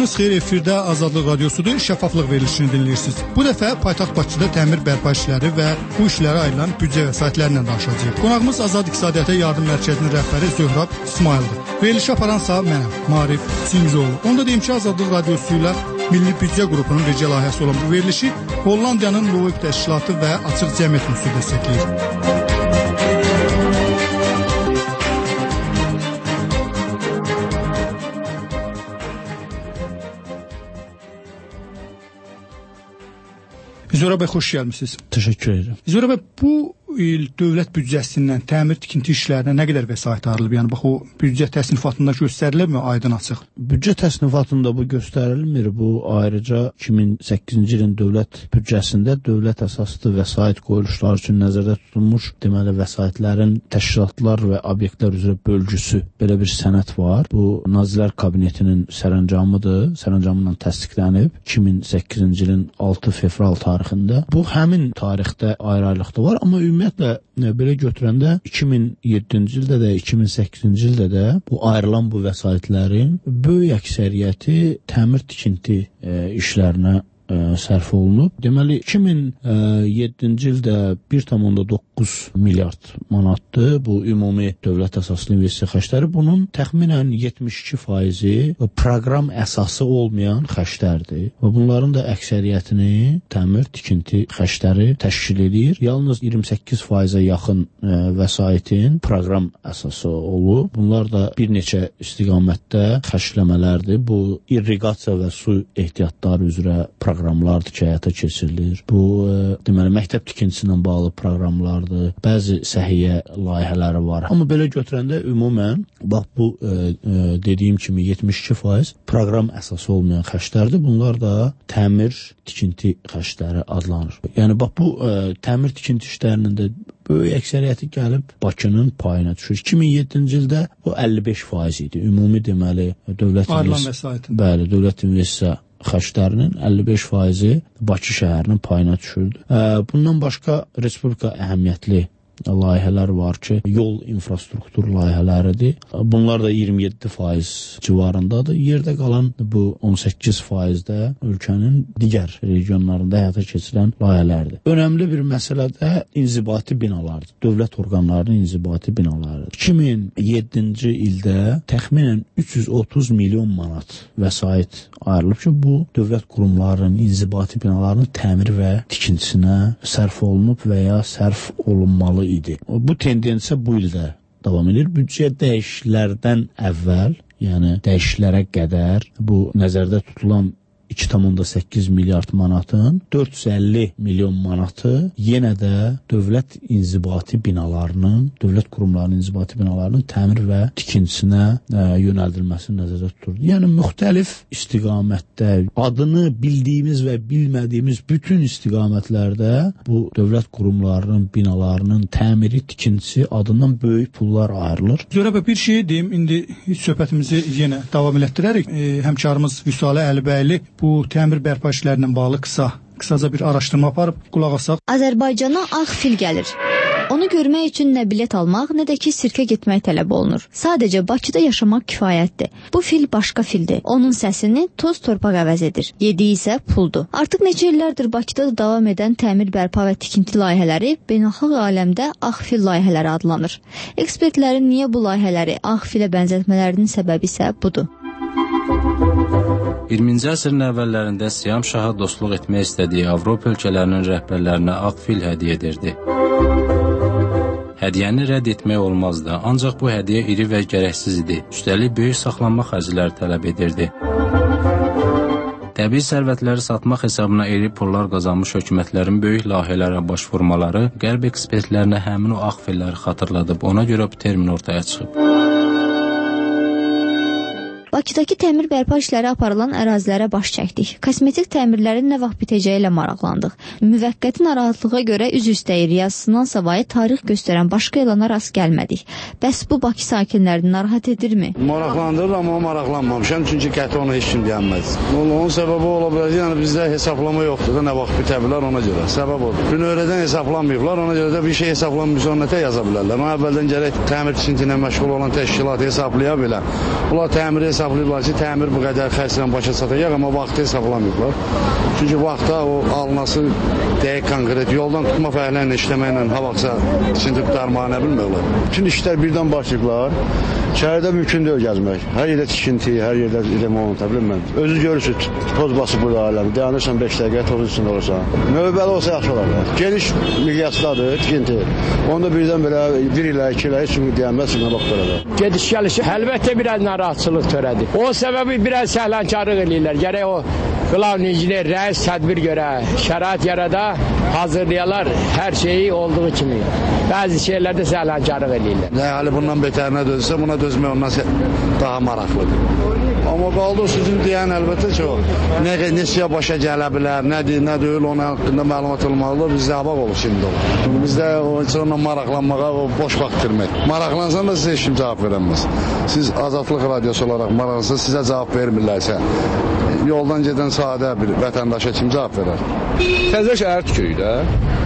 Axşamınız xeyir, efirdə Azadlıq Radiosudur, şəffaflıq verilişini dinləyirsiniz. Bu dəfə paytaxt Bakıda təmir bərpa işləri və bu işlərə ayrılan büdcə vəsaitlərlə danışacağıq. Qonağımız Azad İqtisadiyyata Yardım Mərkəzinin rəhbəri Zöhrab İsmaildir. Verilişi aparansa mənəm, Marif Sinzoğlu. Onda deyim ki, Azadlıq Radiosu ilə Milli Büdcə qrupunun bircə layihəsi olan bu verilişi Hollandiyanın Loğuk Təşkilatı və Açıq Cəmiyyət Müstəqilliyi dəstəkləyir. Zöhrab bəy, xoş gəlmisiniz. Təşəkkür edirəm. Zöhrab bəy, bu il dövlət büdcəsindən təmir tikinti işlərinə nə qədər vəsait ayrılıb? Yəni bax, o büdcə təsnifatında göstərilirmi, aydın açıq? Büdcə təsnifatında bu göstərilmir. Bu ayrıca 2008-ci ilin dövlət büdcəsində dövlət əsaslı vəsait qoyuluşları üçün nəzərdə tutulmuş deməli vəsaitlərin təşkilatlar və obyektlər üzrə bölgüsü belə bir sənəd var. Bu Nazirlər Kabinetinin sərəncamıdır. Sərəncamından təsdiqlənib 2008-ci ilin 6 fevral tarixində. Bu həmin tarixdə ayrı-ayrılıqda var, amma ümumiyyətlə belə götürəndə 2007-ci ildə də, 2008-ci ildə də bu ayrılan bu vəsaitlərin böyük əksəriyyəti təmir tikinti işlərinə sərf olunub. Deməli 2007-ci ildə 1,9 milyard manatdır bu ümumi dövlət əsaslı investisiya xərcləri. Bunun təxminən 72% proqram əsası olmayan xərclərdir. Və bunların da əksəriyyətini təmir tikinti xərcləri təşkil edir. Yalnız 28%-ə yaxın vəsaitin proqram əsası olub. Bunlar da bir neçə istiqamətdə xərcləmələrdir. Bu irriqasiya və su ehtiyatları üzrə proqramlardır ki, həyata keçirilir. Bu, deməli, məktəb tikintisindən bağlı proqramlardır. Bəzi səhiyyə layihələri var. Amma belə götürəndə ümumən, bax bu dediyim kimi 72% proqram əsası olmayan xərclərdir. Bunlar da təmir tikinti xərcləri adlanır. Yəni, bax bu təmir tikinti işlərinin də böyük əksəriyyəti gəlib Bakının payına düşür. 2007-ci ildə bu 55% idi. Ümumi deməli, dövlət investisiya xərclərinin 55% Bakı şəhərinin payına düşürdü. Bundan başqa respublika əhəmiyyətli layihələr var ki, yol infrastruktur layihələridir. Bunlar da 27% civarındadır. Yerdə qalan bu 18% də ölkənin digər regionlarında həyata keçirilən layihələrdir. Önəmli bir məsələ də inzibati binalardır. Dövlət orqanlarının inzibati binalarıdır. 2007-ci ildə təxminən 330 milyon manat vəsait ayrılıb ki, bu dövlət qurumlarının inzibati binalarının təmir və tikintisinə sərf olunub və ya sərf olunmalı idi. Bu tendensiya bu ildə davam edir. Büdcə dəyişikliklərdən əvvəl, yəni dəyişikliklərə qədər bu nəzərdə tutulan 2,8 milyard manatın 450 milyon manatı yenə də dövlət inzibati binalarının, dövlət qurumlarının inzibati binalarının təmir və tikintisinə yönəldilməsini nəzərdə tuturdu. Yəni, müxtəlif istiqamətdə adını bildiyimiz və bilmədiyimiz bütün istiqamətlərdə bu dövlət qurumlarının, binalarının təmiri, tikintisi adından böyük pullar ayrılır. Zöhrab bəy, bir şey deyim, indi söhbətimizi yenə davam elətdirərik. Həmkarımız Vüsalə Əlibəyli bu təmir bərpa işlərindən bağlı qısaca bir araşdırma aparıb qulaq asaq. Azərbaycana ağ fil gəlir. Onu görmək üçün nə bilet almaq, nə də ki sirkə getmək tələb olunur. Sadəcə Bakıda yaşamaq kifayətdir. Bu fil başqa fildir. Onun səsini toz torpaq əvəz edir. Yediyi isə puldur. Artıq neçə illərdir Bakıda davam edən təmir bərpa və tikinti layihələri beynəlxalq aləmdə ağ fil layihələri adlanır. Ekspertlərin niyə bu layihələri ağ filə bənzətmələrinin səbəbi isə budur. 20-ci əsrin əvvəllərində Siyam şaha dostluq etmək istədiyi Avropa ölkələrinin rəhbərlərinə ağ fil hədiyyə edirdi. Hədiyyəni rədd etmək olmazdı, ancaq bu hədiyyə iri və gərəksiz idi. Üstəlik böyük saxlanma xərcləri tələb edirdi. Təbii sərvətləri satmaq hesabına iri pullar qazanmış hökumətlərin böyük layihələrə baş vurmaları qərb ekspertlərinə həmin o ağ filləri xatırladıb, ona görə bu termin ortaya çıxıb. Bakıdakı təmir bərpa işləri aparılan ərazilərə baş çəkdik. Kosmetik təmirlərin nə vaxt bitəcəyi ilə maraqlandıq. Müvəqqəti narahatlığa görə üz üstəyir yazısından savayı tarix göstərən başqa elana rast gəlmədik. Bəs bu Bakı sakinlərini narahat edirmi? Maraqlandırır, amma maraqlanmamışam, çünki qəti onu heç kim deyənməz. Onun səbəbi ola bilər, yəni bizdə hesablama yoxdur da, nə vaxt bitə bilər ona görə. Səbəb odur. Bünövrədən hesablanmayıblar, ona görə də bir şey hesablanmış, ona nətə yaza bilərlər. Ona əvvəldən gərək təmir tikinti ilə məşğul olan təşkilat hesablaya bilər. Bunlar təmiri hesablaya hesablayıblar ki, təmir bu qədər xərclə başa çatacaq, amma vaxtı hesablamayıblar. Çünki vaxtda o alınması dəqiq konkret, yoldan tutma fəhlərlə işləməklə ha vaxtsa tikinti qurtarmağı nə bilmirlər. Bütün işlər birdən başlayıblar. Şəhərdə mümkün deyil gəzmək. Hər yerdə tikinti, hər yerdə remont, bilməm. Özü görürsünüz, toz basıb burada aləm. Dayanırsan 5 dəqiqə, toz içində olursan. Növbəli olsa yaxşı olar. Geniş miqyasdadır tikinti. Onda birdən belə 1 ilə, 2 ilə heç kimi deyənməz, nə vaxt orada. Gediş gəlişi əlbəttə biraz narahatçılıq törədir. O səbəbi biraz səhlənkarlıq eləyirlər. Gərək o qılavun injiner, rəis tədbir görə, şərait yarada hazırlayalar hər şeyi olduğu kimi. Bəzi şeylərdə səhlənkarlıq eləyirlər. Hələ bundan betərinə dözsə, buna dözmək ondan daha maraqlıdır. Amma qaldı o sizin deyən əlbəttə ki, o neçəyə başa gələ bilər, nədir, nə deyil, onun haqqında məlumat olmalıdır, bizdə abaq olur şimdi olur. Bizdə o onunla maraqlanmağa, o boş vaxt itirmək. Maraqlansan da sizə heç kim cavab verəməz. Siz Azadlıq Radiosu olaraq maraqlansanız, sizə cavab vermirlərsə, yoldan gedən sadə bir vətəndaşa kim cavab verər? Təzə şəhər tikirik də,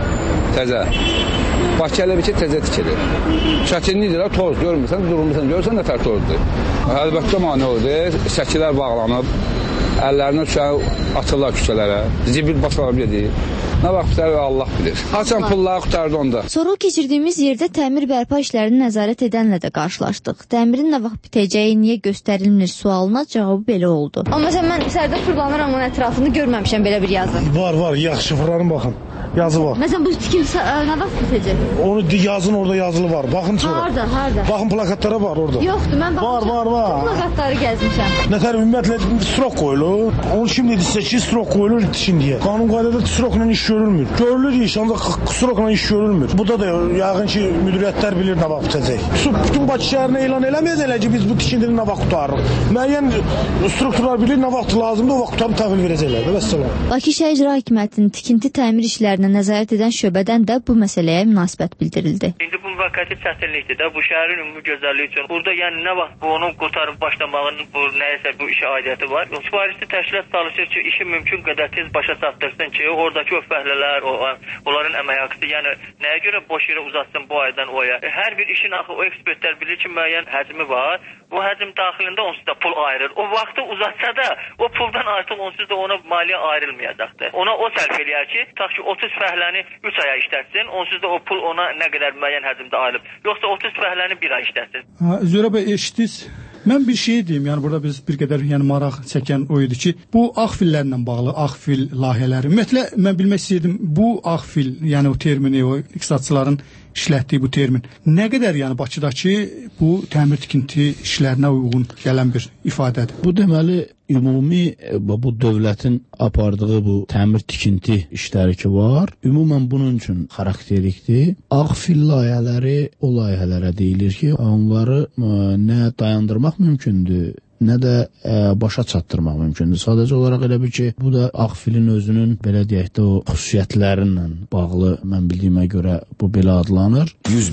təzə. Bakı elə bir ki, təzə tikilir. Çətinlikdir, toz görmürsən, durmursan, görürsən nə tər tozdur. Əlbəttə mani oldu, səkilər bağlanıb, əllərinə düşən atırlar küçələrə, zibil başlanıb gedir. Nə vaxt bitər Allah bilir. Haçan pulları qutardı onda. Sonra keçirdiyimiz yerdə təmir bərpa işlərini nəzarət edənlə də qarşılaşdıq. Təmirin nə vaxt bitəcəyi niyə göstərilmir sualına cavabı belə oldu. Amma məsələn mən sərdə fırlanıram, onun ətrafını görməmişəm belə bir yazı. Var, yaxşı fırlanın baxın. Yazı var. Məsələn bu tikinti nə vaxt bitəcək? Onu yazın orada yazılı var. Baxın sonra. Harda? Baxın plakatlara var orada. Yoxdur, mən baxmışam. Var. Plakatları gəzmişəm. Nətər ümumiyyətlə strok qoyulur. Onu şimdi desə ki, strok qoyulur tikintiyə. Qanun qaydada strokla iş görülmür. Görülür iş, ancaq strokla iş görülmür. Burada da yəqin ki, müdiriyyətlər bilir nə vaxt bitəcək. Bütün Bakı şəhərinə elan eləməyəcəklər ki, biz bu tikintini nə vaxt qutarırıq. Müəyyən strukturlar bilir nə vaxt lazımdır, o vaxt qutarıb təhvil verəcəklər. Vəssalam. Bakı Şəhər İcra Hakimiyyətinin tikinti təmir işlərinə nəzarət edən şöbədən də bu məsələyə münasibət bildirildi. İndi bu müvəqqəti çətinlikdir də, bu şəhərin ümumi gözəlliyi üçün. Burada yəni nə vaxt bu onun qurtarıb başlamağının bu nəyəsə bu işə aidiyyəti var. Sifarişli təşkilat çalışır ki, işi mümkün qədər tez başa çatdırsın ki, oradakı o fəhlələr, onların əmək haqqısı, yəni nəyə görə boş yerə uzatsın bu aydan o aya. Hər bir işin axı o ekspertlər bilir ki, müəyyən həcmi var. Bu həcm daxilində onsuz da pul ayrılır. O vaxtı uzatsa da o puldan artıq onsuz da ona maliyyə ayrılmayacaqdır. Ona o sərf eləyər ki, tutaq ki 30 fəhləni 3 aya işlətsin, onsuz da o pul ona nə qədər müəyyən həcmdə ayrılıb. Yoxsa 30 fəhləni 1 ay işlətsin. Zöhrə bəy, eşitdiniz? Mən bir şey deyim, yəni burada biz bir qədər maraq çəkən o idi ki, bu ağ fillərlə bağlı, ağ fil layihələri. Ümumiyyətlə mən bilmək istəyirdim, bu ağ fil, yəni o termini, o iqtisadçıların işlətdiyi bu termin nə qədər Bakıdakı bu təmir tikinti işlərinə uyğun gələn bir ifadədir? Bu deməli ümumi bu dövlətin apardığı bu təmir tikinti işləri ki var, ümumən bunun üçün xarakterikdir. Ağ fil layihələri o layihələrə deyilir ki, onları nə dayandırmaq mümkündür, nə də başa çatdırmaq mümkündür. Sadəcə olaraq elə bir ki, bu da ağ filin özünün belə deyək də o xüsusiyyətlərinlə bağlı, mən bildiyimə görə bu belə adlanır.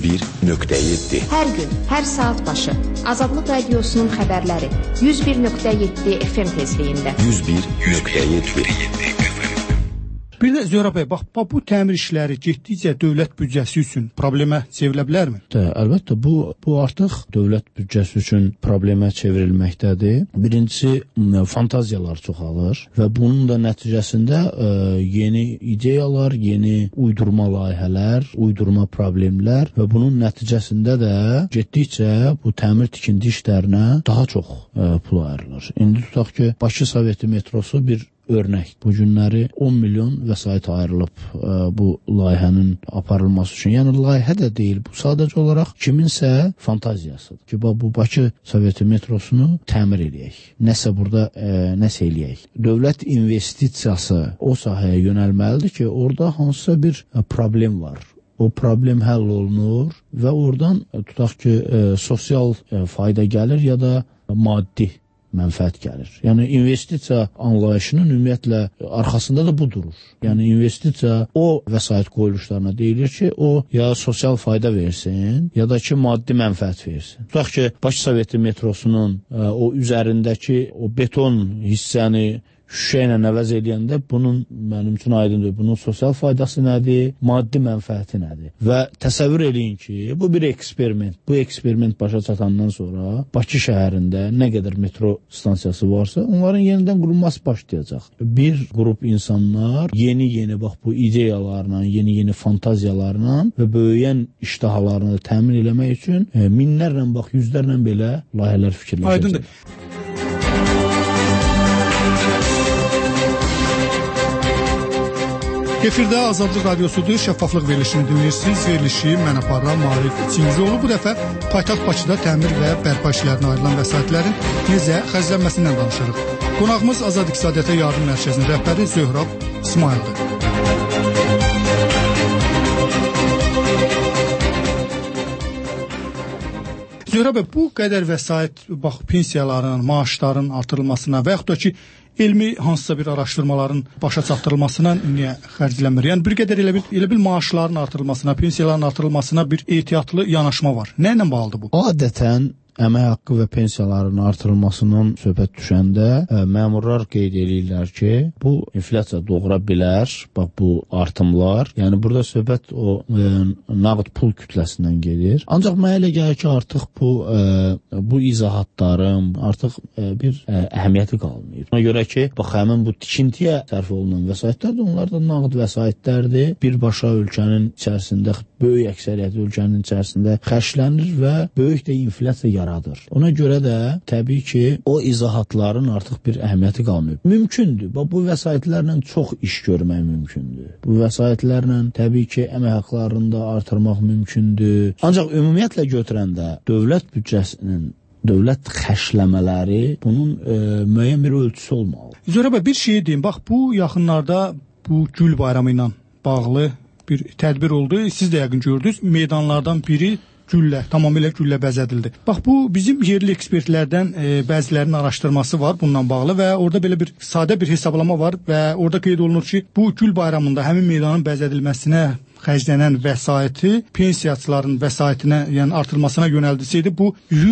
101.7 Hər gün, hər saat başı Azadlıq Radiosunun xəbərləri 101.7 FM tezliyində. 101.7 Bir də Zöhrə bəy, bax bu təmir işləri getdikcə dövlət büdcəsi üçün problemə çevrilə bilərmi? Əlbəttə, bu artıq dövlət büdcəsi üçün problemə çevrilməkdədir. Birincisi, fantaziyalar çoxalır və bunun da nəticəsində yeni ideyalar, yeni uydurma layihələr, uydurma problemlər və bunun nəticəsində də getdikcə bu təmir tikinti işlərinə daha çox pul ayrılır. İndi tutaq ki, Bakı Soveti metrosu bir örnək. Bu günləri 10 milyon vəsait ayrılıb bu layihənin aparılması üçün. Yəni layihə də deyil, bu sadəcə olaraq kiminsə fantaziyasıdır ki, bu Bakı Soveti metrosunu təmir eləyək. Nəsə burada nəsə eləyək. Dövlət investisiyası o sahəyə yönəlməlidir ki, orada hansısa bir problem var. O problem həll olunur və oradan tutaq ki, sosial fayda gəlir ya da maddi mənfəət gəlir. Yəni investisiya anlayışının ümumiyyətlə arxasında da bu durur. Yəni investisiya o vəsait qoyuluşlarına deyilir ki, o ya sosial fayda versin, ya da ki maddi mənfəət versin. Tutaq ki, Bakı Soveti metrosunun o üzərindəki o beton hissəni şüşə ilə əvəz edəndə bunun mənim üçün aydındır. Bunun sosial faydası nədir, maddi mənfəəti nədir? Və təsəvvür eləyin ki, bu bir eksperiment. Bu eksperiment başa çatandan sonra Bakı şəhərində nə qədər metro stansiyası varsa, onların yenidən qurulması başlayacaq. Bir qrup insanlar yeni bax bu ideyalarla, yeni fantaziyalarla və böyüyən iştahalarını təmin eləmək üçün minlərlə, bax yüzlərlə belə layihələr fikirləşəcək. Aydındır. Efirdə Azadlıq Radiosudur, şəffaflıq verilişini dinləyirsiniz. Verilişi mən aparıram Maarif Çingizioğlu. Bu dəfə paytaxt Bakıda təmir və bərpa işlərinə ayrılan vəsaitlərin necə xərclənməsindən danışırıq. Qonağımız Azad İqtisadiyyata Yardım Mərkəzinin rəhbəri Zöhrab İsmayıldır. Zöhrab, bu qədər vəsait bax pensiyaların, maaşların artırılmasına və yaxud da ki elmi hansısa bir araşdırmaların başa çatdırılmasına niyə xərclənmir? Yəni bir qədər elə bil maaşların artırılmasına, pensiyaların artırılmasına bir ehtiyatlı yanaşma var. Nə ilə bağlıdır bu? Adətən əmək haqqı və pensiyaların artırılmasından söhbət düşəndə məmurlar qeyd edirlər ki, bu inflyasiya doğura bilər, bax bu artımlar. Yəni burada söhbət o nağd pul kütləsindən gedir. Ancaq mənə elə gəlir ki, artıq bu izahatların artıq bir əhəmiyyəti qalmayıb. Ona görə ki, bax həmin bu tikintiyə sərf olunan vəsaitlər də onlar da nağd vəsaitlərdir. Birbaşa ölkənin içərisində, böyük əksəriyyəti ölkənin içərisində xərclənir və böyük də inflyasiya yaradır. Ona görə də təbii ki, o izahatların artıq bir əhəmiyyəti qalmıyor. Mümkündür. Bu vəsaitlərlə çox iş görmək mümkündür. Bu vəsaitlərlə təbii ki, əmək haqqlarını da artırmaq mümkündür. Ancaq ümumiyyətlə götürəndə dövlət büdcəsinin, dövlət xərcləmələri bunun müəyyən bir ölçüsü olmalı. Zöhrab, bir şey deyim. Bax bu yaxınlarda bu Gül bayramı ilə bağlı bir tədbir oldu. Siz də yəqin gördünüz. Meydanlardan biri tamamilə güllə bəzədildi. Bax bu bizim yerli ekspertlərdən bəzilərinin araşdırması var bununla bağlı və orada belə bir sadə bir hesablama var və orada qeyd olunur ki, bu gül bayramında həmin meydanın bəzədilməsinə xərclənən vəsaiti pensiyaçıların vəsaitinə, yəni artırılmasına yönəldilsəydi, bu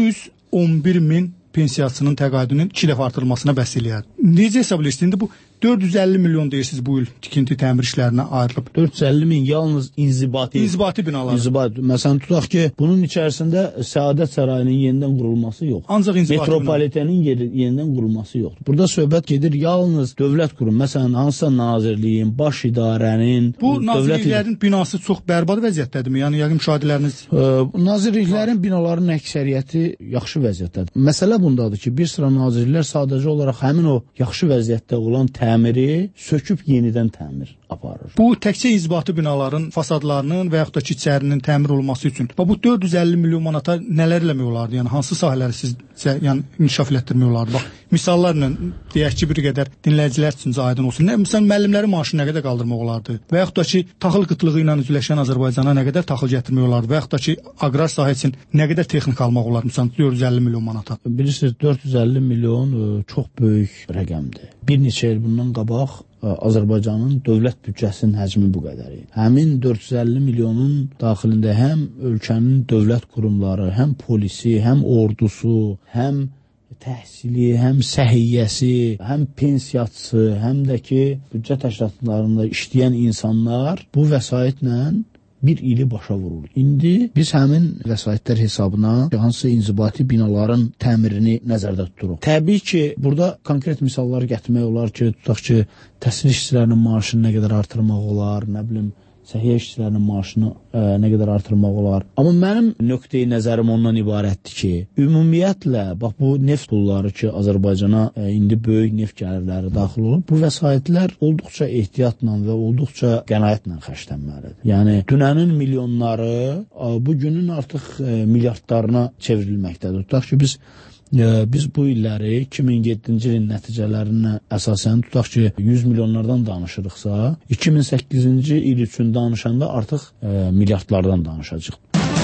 111 min pensiyasının təqaüdünün 2 dəfə artırılmasına bəs eləyər. Necə hesab edirsiniz? İndi bu 450 milyon deyirsiniz bu il tikinti təmir işlərinə ayrılıb. 450 min yalnız inzibati binalar. Məsələn tutaq ki, bunun içərisində Səadət Sarayının yenidən qurulması yox. Ancaq inzibati metropolitenin yenidən qurulması yoxdur. Burada söhbət gedir yalnız dövlət qurum, məsələn hansısa nazirliyin, baş idarənin, bu nazirliklərin binası çox bərbad vəziyyətdədirmi? Yəni yəqin müşahidələriniz nazirliklərin binalarının əksəriyyəti yaxşı vəziyyətdədir. Məsələ bundadır ki, bir sıra nazirliklər sadəcə olaraq həmin o yaxşı vəziyyətdə olan təmiri söküb yenidən təmir aparır. Bu təkcə inzibati binaların fasadlarının və yaxud da ki, içərinin təmir olunması üçün. Bu 450 milyon manata nələr eləmək olardı? Yəni hansı sahələri sizcə inkişaf etdirmək olardı? Bax, misallarla deyək ki, bir qədər dinləyicilər üçün aydın olsun. Məsələn, müəllimlərin maaşını nə qədər qaldırmaq olardı? Və yaxud da ki, taxıl qıtlığı ilə üzləşən Azərbaycana nə qədər taxıl gətirmək olardı? Və yaxud da ki, aqrar sahə üçün nə qədər texnik almaq olar? Məsələn, 450 milyon manata. Bilirsiniz, 450 milyon çox böyük rəqəmdir. Bir neçə il bundan qabaq Azərbaycanın dövlət büdcəsinin həcmi bu qədər idi. Həmin 450 milyonun daxilində həm ölkənin dövlət qurumları, həm polisi, həm ordusu, həm təhsili, həm səhiyyəsi, həm pensiyaçısı, həm də ki, büdcə təşkilatlarında işləyən insanlar bu vəsaitlə bir ili başa vurulur. İndi biz həmin vəsaitlər hesabına hansı inzibati binaların təmirini nəzərdə tuturuq. Təbii ki, burada konkret misallar gətirmək olar ki, tutaq ki, təhsil işçilərinin maaşını nə qədər artırmaq olar, nə bilim, səhiyyə işçilərinin maaşını nə qədər artırmaq olar. Amma mənim nöqteyi nəzərim ondan ibarətdir ki, ümumiyyətlə, bax bu neft pulları ki, Azərbaycana indi böyük neft gəlirləri daxil olub, bu vəsaitlər olduqca ehtiyatla və olduqca qənaətlə xərclənməlidir. Yəni, dünənin milyonları bugünün artıq milyardlarına çevrilməkdədir. Tutaq ki, biz bu illəri 2007-ci ilin nəticələrinə əsasən tutaq ki 100 milyonlardan danışırıqsa 2008-ci il üçün danışanda artıq milyardlardan danışacaq.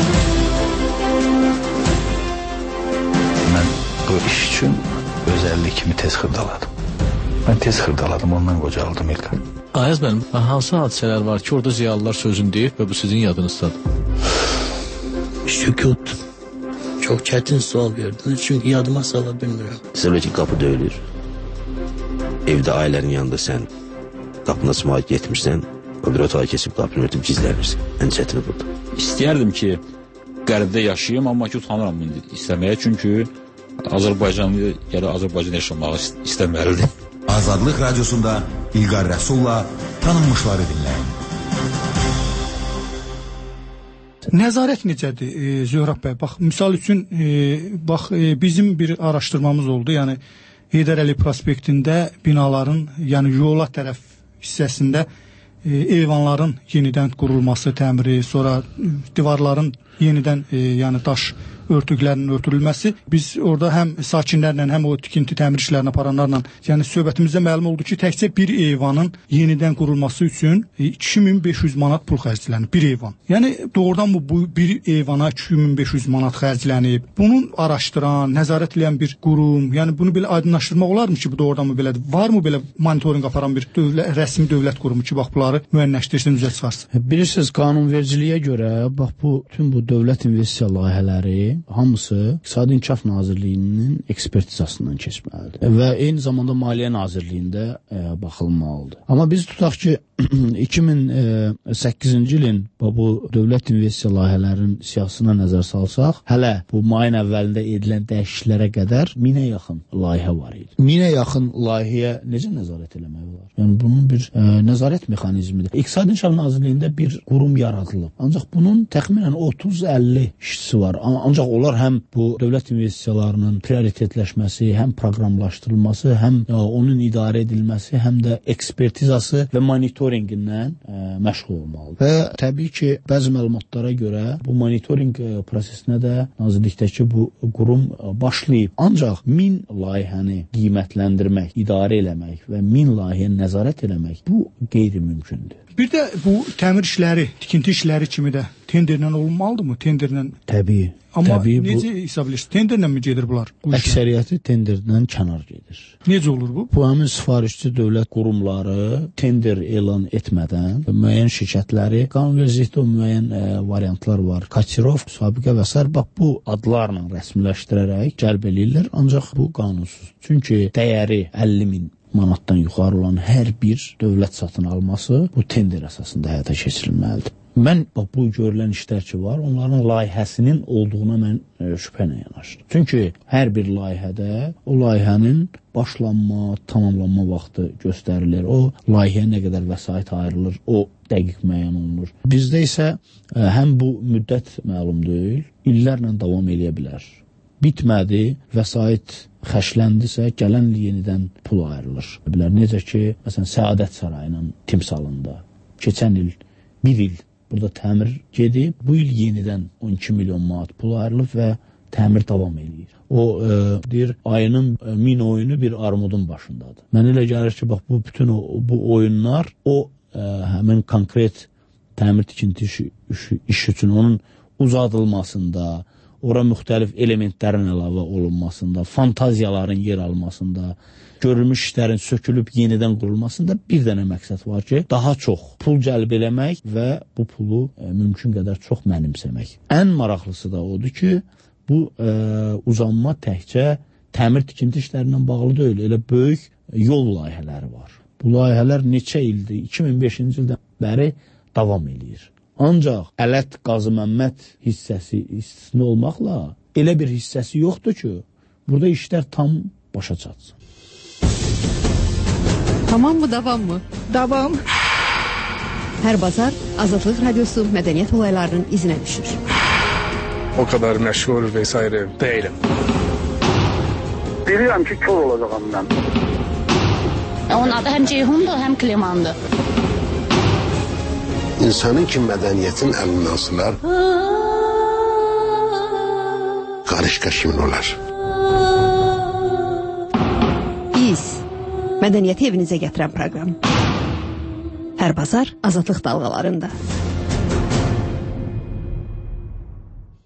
Mən bu iş üçün özəllik kimi tez xırdaladım. Mən tez xırdaladım, ondan qocaldım İlqar. Ayaz mənim, hansı hadisələr var ki, orada ziyalılar sözünü deyib və bu sizin yadınızdadır? Sükut. Çok çetin sual verdiniz çünkü yadıma sala bilmiyorum. Söyle ki kapı döyülür. evdə ailənin yanında sən qapını açmağa getmirsən, o bir otağa keçib qapını örtüb gizlənirsən. Ən çətini burada. İstəyərdim ki, qərbdə yaşayayım, amma ki, utanıram bunu istəməyə, çünki Azərbaycanlı ya Azərbaycan yaşamağı istəməlidir. Azadlıq Radiosunda İlqar Rəsulla tanınmışları dinləyin. Nəzarət necədir Zöhrab bəy? Bax, misal üçün bizim bir araşdırmamız oldu. Yəni Heydər Əliyev prospektində binaların, yəni yola tərəf hissəsində eyvanların yenidən qurulması, təmiri, sonra divarların yenidən yəni daş örtüklərinin örtülməsi. Biz orada həm sakinlərlə, həm o tikinti təmir işlərini aparanlarla, yəni söhbətimizdə məlum oldu ki, təkcə bir eyvanın yenidən qurulması üçün 2500 manat pul xərclənir, bir eyvan. Yəni doğrudan bu bir eyvana 2500 manat xərclənib? Bunun araşdıran, nəzarət edən bir qurum, yəni bunu belə aydınlaşdırmaq olarmı ki, bu doğrudan mı belədir? Varmı belə monitorinq aparan bir rəsmi dövlət qurumu ki, bax bunları müəyyənləşdirsin, üzə çıxarsın? Bilirsiniz, qanunvericiliyə görə bax bütün bu dövlət investisiya layihələri hamısı İqtisadi İnkişaf Nazirliyinin ekspertizasından keçməlidir və eyni zamanda Maliyyə Nazirliyində baxılmalıdır. Amma biz tutaq ki 2008-ci ilin bu dövlət investisiya layihələrinin siyasına nəzər salsaq, hələ bu mayın əvvəlində edilən dəyişikliklərə qədər 1000-ə yaxın layihə var idi. 1000-ə yaxın layihəyə necə nəzarət eləmək olar? Yəni bunun bir nəzarət mexanizmidir. İqtisadi İnkişaf Nazirliyində bir qurum yaradılıb. Ancaq bunun təxminən 30-50 işçisi var. Ancaq onlar həm bu dövlət investisiyalarının prioritetləşməsi, həm proqramlaşdırılması, həm onun idarə edilməsi, həm də ekspertizası və monitorinqindən məşğul olmalıdır. Və təbii ki, bəzi məlumatlara görə bu monitorinq prosesinə də nazirlikdəki bu qurum başlayıb. Ancaq 1000 layihəni qiymətləndirmək, idarə eləmək və 1000 layihəni nəzarət eləmək bu qeyri-mümkündür. Bir də bu təmir işləri, tikinti işləri kimi də tenderlə olunmalıdırmı? Tenderlə. Təbii. Amma necə hesab edirsiniz? Tenderlə mi gedir bunlar? Əksəriyyəti tenderdən kənar gedir. Necə olur bu? Bu həmin sifarişçi dövlət qurumları tender elan etmədən müəyyən şirkətləri, qanunvericilikdə müəyyən variantlar var. Kaçirov, Sabiqə və s. bax bu adlarla rəsmiləşdirərək cəlb eləyirlər, ancaq bu qanunsuz. Çünki dəyəri 50.000 manatdan yuxarı olan hər bir dövlət satın alması bu tender əsasında həyata keçirilməlidir. Mən bu görülən işlər ki var, onların layihəsinin olduğuna mən şübhə ilə yanaşdım. Çünki hər bir layihədə o layihənin başlanma, tamamlanma vaxtı göstərilir. O layihəyə nə qədər vəsait ayrılır, o dəqiq müəyyən olunur. Bizdə isə həm bu müddət məlum deyil, illərlə davam edə bilər. Bitmədi, vəsait xərcləndisə, gələn il yenidən pul ayrılır. Necə ki, məsələn, Səadət Sarayının timsalında keçən il, bir il burada təmir gedib, bu il yenidən 12 milyon manat pul ayrılıb və təmir davam edir. O deyir, ayının 1000 oyunu bir armudun başındadır. Mənə elə gəlir ki, bax, bütün bu oyunlar həmin konkret təmir tikinti iş üçün onun uzadılmasında, ora müxtəlif elementlərin əlavə olunmasında, fantaziyaların yer almasında, görülmüş işlərin sökülüb yenidən qurulmasında bir dənə məqsəd var ki, daha çox pul cəlb eləmək və bu pulu mümkün qədər çox mənimsəmək. Ən maraqlısı da odur ki, bu uzanma təkcə təmir tikinti işlərindən bağlı deyil, elə böyük yol layihələri var. Bu layihələr neçə ildir, 2005-ci ildən bəri davam edir. Ancaq Ələt Qazı Məmməd hissəsi istisna olmaqla elə bir hissəsi yoxdur ki, burada işlər tam başa çatsın. Tamam mı, davam mı? Davam. Hər bazar Azadlıq Radiosu mədəniyyət olaylarının izinə düşür. O kadar məşğul vesaire değilim. Bilirəm ki, kör olacağım mən. Onun adı həm Ceyhundur, həm Klimandır. İnsanın ki mədəniyyətin əlindən alsınlar, qarışqa kimin olar? Biz, mədəniyyəti evinizə gətirən proqram. Hər bazar Azadlıq dalğalarında.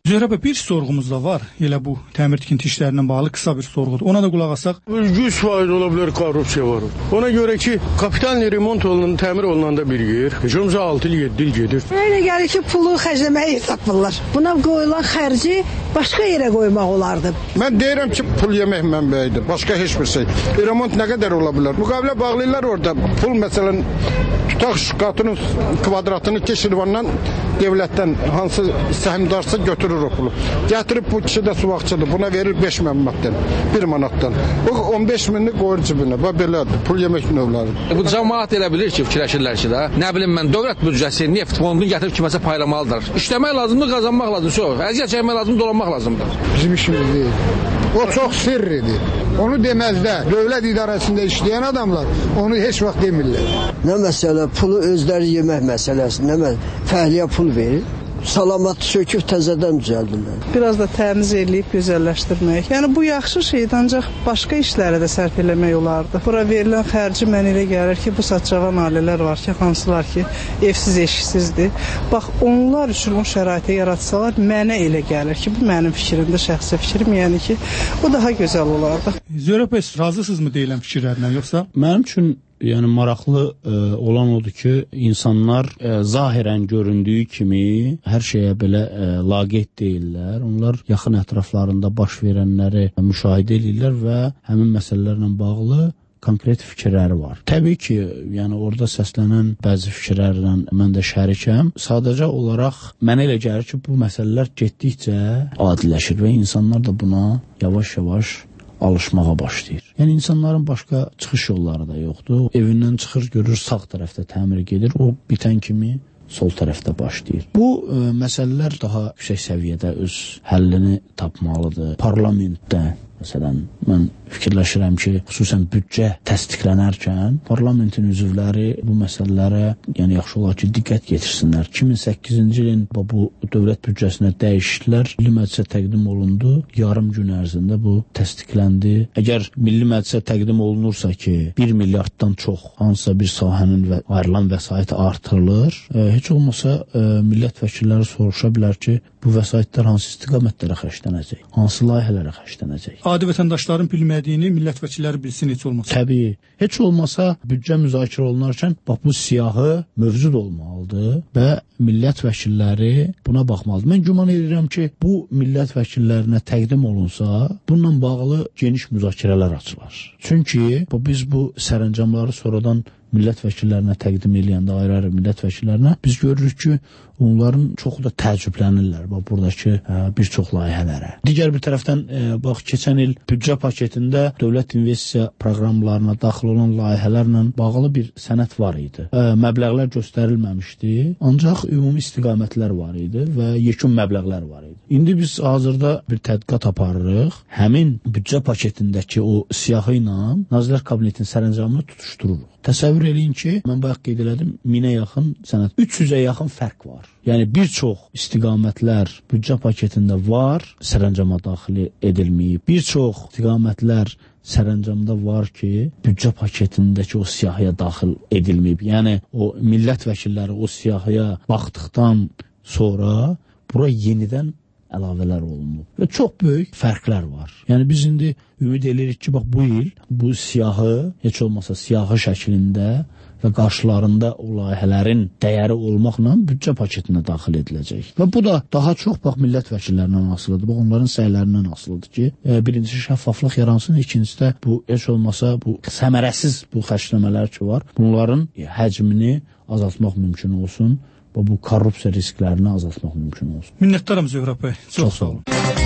Zöhrə bəy, bir sorğumuz da var. Elə bu təmir tikinti işlərindən bağlı qısa bir sorğudur. Ona da qulaq asaq. 100% ola bilər korrupsiya var. Ona görə ki, kapitalni remont olunan, təmir olunanda bir yer, cümsə 6 il, 7 il gedir. Elə gəlir ki, pulu xərcləməyə tapırlar. Buna qoyulan xərci başqa yerə qoymaq olardı. Mən deyirəm ki, pul yemək mənbəyidir. Başqa heç bir şey. Remont nə qədər ola bilər? Müqavilə bağlayırlar orada. Pul məsələn tutaq şkatının kvadratını keçirvandan devlətdən hansı səhmdarsa götürür o pulu. Gətirib bu kişi də suvaqçıdır. Buna verir 5 manatdan, 1 manatdan. O 15 minini qoyur cibinə. Və belədir. Pul yemək növləri. Bu cəmaət elə bilir ki, fikirləşirlər ki də, nə bilim mən dövlət büdcəsi, neft fondunu gətirib kiməsə paylamalıdır. İşləmək lazımdır, qazanmaq lazımdır. Yox, əziyyət çəkmək lazımdır, dolanmaq lazımdır. Bizim işimiz deyil. O çox sirridir. Onu deməzlər. Dövlət idarəsində işləyən adamlar onu heç vaxt demirlər. Nə məsələ, pulu özləri yemək məsələsi, nə fəhliyə pul verir. Salamat söküb təzədən düzəldirlər. Biraz da təmiz eləyib gözəlləşdirmək. Yəni bu yaxşı şeydir, ancaq başqa işlərə də sərf eləmək olardı. Bura verilən xərci mən elə gəlir ki, bu saçcavan ailələr var ki, hansılar ki, evsiz, eşiksizdir. Bax, onlar üçün o şəraiti yaratsalar, mənə elə gəlir ki, bu mənim fikrimdir, şəxsi fikrim, yəni ki, o daha gözəl olardı. Zöhrə bəy, razısınızmı deyilən fikirlərlə, yoxsa? Mənim üçün yəni maraqlı olan odur ki, insanlar zahirən göründüyü kimi hər şeyə belə laqeyd deyirlər. Onlar yaxın ətraflarında baş verənləri müşahidə edirlər və həmin məsələlərlə bağlı konkret fikirləri var. Təbii ki, yəni orada səslənən bəzi fikirlərlə mən də şərikəm. Sadəcə olaraq mənə elə gəlir ki, bu məsələlər getdikcə adiləşir və insanlar da buna yavaş-yavaş alışmağa başlayır. Yəni insanların başqa çıxış yolları da yoxdur. Evindən çıxır, görür sağ tərəfdə təmir gedir. O bitən kimi sol tərəfdə başlayır. Bu məsələlər daha yüksək səviyyədə öz həllini tapmalıdır. Parlamentdə məsələn, mən fikirləşirəm ki, xüsusən büdcə təsdiqlənərkən parlamentin üzvləri bu məsələlərə yəni yaxşı olar ki, diqqət yetirsinlər. 2008-ci ilin bu dövlət büdcəsinə dəyişikliklər Milli Məclisə təqdim olundu. Yarım gün ərzində bu təsdiqləndi. Əgər Milli Məclisə təqdim olunursa ki, 1 milyarddan çox hansısa bir sahənin ayrılan vəsaiti artırılır, heç olmasa millət vəkilləri soruşa bilər ki, bu vəsaitlər hansı istiqamətlərə xərclənəcək, hansı layihələrə xərclənəcək. Adi vətəndaşların bilmədiyini millət vəkilləri bilsin, heç olmasa. Təbii. Heç olmasa büdcə müzakirə olunarkən bax bu siyahı mövcud olmalıdır və millət vəkilləri buna baxmalıdır. Mən güman edirəm ki, bu millət vəkillərinə təqdim olunsa, bununla bağlı geniş müzakirələr açılar. Çünki biz bu sərəncamları sonradan millət vəkillərinə təqdim eləyəndə, ayrı-ayrı millət vəkillərinə biz görürük ki, onların çoxu da təəccüblənirlər buradakı bir çox layihələrə. Digər bir tərəfdən, bax, keçən il büdcə paketində dövlət investisiya proqramlarına daxil olan layihələrlə bağlı bir sənəd var idi. Məbləğlər göstərilməmişdi, ancaq ümumi istiqamətlər var idi və yekun məbləğlər var idi. İndi biz hazırda bir tədqiqat aparırıq, həmin büdcə paketindəki o siyahı ilə Nazirlər Kabinetinin sərəncamını tutuşdururuq. Təsəvvür eləyin ki, mən bayaq qeyd elədim, 1000-ə yaxın sənəd, 300-ə yaxın fərq var. Yəni bir çox istiqamətlər büdcə paketində var, sərəncama daxil edilməyib. Bir çox istiqamətlər sərəncamda var ki, büdcə paketindəki o siyahıya daxil edilməyib. Yəni o millət vəkilləri o siyahıya baxdıqdan sonra bura yenidən əlavələr olunub və çox böyük fərqlər var. Yəni biz indi ümid edirik ki, bax bu il bu siyahı, heç olmasa siyahı şəklində və qarşılarında o layihələrin dəyəri olmaqla büdcə paketinə daxil ediləcək. Və bu da daha çox bax millət vəkillərindən asılıdır. Bax onların səylərindən asılıdır ki, birincisi şəffaflıq yaransın, ikincisi də bu heç olmasa bu səmərəsiz bu xərcləmələr ki var, bunların həcmini azaltmaq mümkün olsun. Bu korrupsiya risklərini azaltmaq mümkün olsun. Minnətdaram Zöhrə bəy. Çox sağ olun.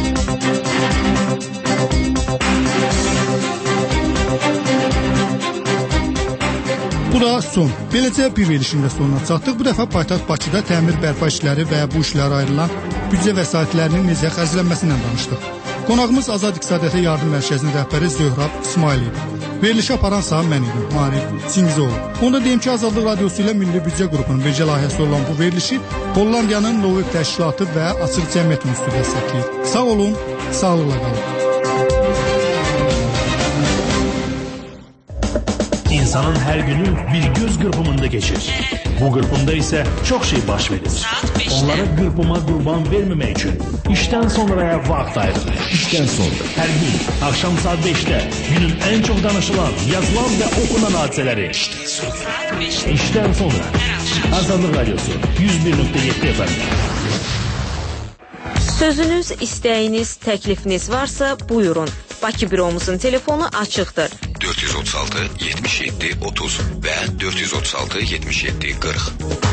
Bu da son. Beləcə bir verilişin də sonuna çatdıq. Bu dəfə paytaxt Bakıda təmir bərpa işləri və bu işlərə ayrılan büdcə vəsaitlərinin necə xərclənməsindən danışdıq. Qonağımız Azad İqtisadiyyata Yardım Mərkəzinin rəhbəri Zöhrab İsmailov. Verilişi aparan sağ mən idim, Marif Çingizoğlu. Onu da deyim ki, Azadlıq Radiosu ilə Milli Büdcə Qrupunun bircə layihəsi olan bu verilişi Hollandiyanın Lovik Təşkilatı və Açıq Cəmiyyət Institutu dəstəkləyir. Sağ olun, sağlıqla qalın. İnsanın her günü bir göz kırpımında geçir. Bu kırpımda ise çok şey baş verir. Onlara kırpıma kurban vermemek için işten sonraya vakit ayrılır. İşten sonra. Her gün akşam saat 5'te günün en çok danışılan, yazılan ve okunan hadiseleri. İşten sonra. Azadlık Radyosu 101.7 FM. Sözünüz, istəyiniz, təklifiniz varsa buyurun. Bakı büromuzun telefonu açıqdır. 436 77 30 və 436 77 40.